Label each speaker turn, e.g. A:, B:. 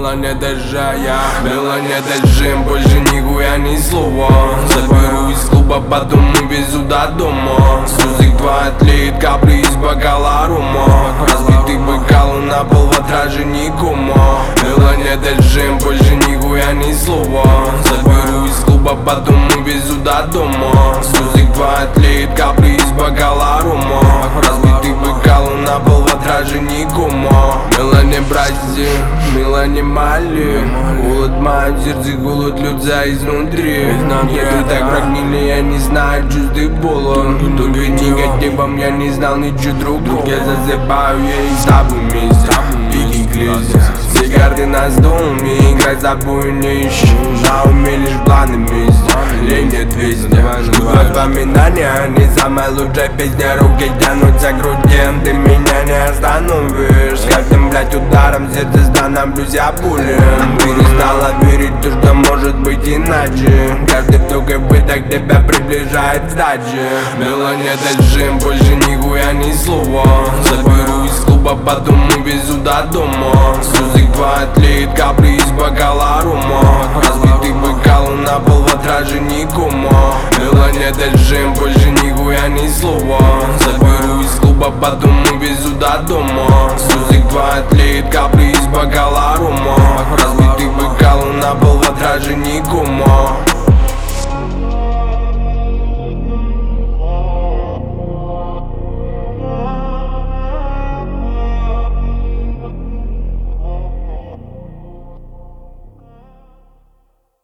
A: недержая, недержим, больше нихуя ни слова. Заберу из клуба, потом увезу до дома. Сузик 2 отлит, капли из бокала рума. Разбитый бокал на пол в отражении кома. Недержим, больше нихуя ни слова. Заберу из клуба, потом увезу до дома. Сузик 2 отлит, капли из бокала рума. Разбитый бокал на пол в отражении кома. Не брази, не мали. Голод в моем сердце, голод льется изнутри. Нету так прогнили, я не знаю чувств бола. Только негативом я не знал ничего другого. Я засыпаю, я и с тобой вместе. Пики глядя, сигарды на доме. Играть за собой не ищи. На уме лишь планы вместе. Лень нет везде. Жду воспоминания, не самая лучшая песня. Руки тянутся к груди, ты меня не остановишь. С каждым, блять, ударом сердце становлюсь я пулем. Перестала верить в то, что может быть иначе. Каждый вдох и выдох тебя приближает к сдаче. Недержим, больше нихуя ни слова. Заберу из клуба, потом увезу до дома. Сузик 2 отлит, капли из бокала рума. Разбитый бокал на пол в отражении кома. Недержим, больше нихуя ни слова. Заберу из клуба, потом увезу до дома. Сузик 2 отлит, капли из бокала рума. Разбитый бокал на пол в отражении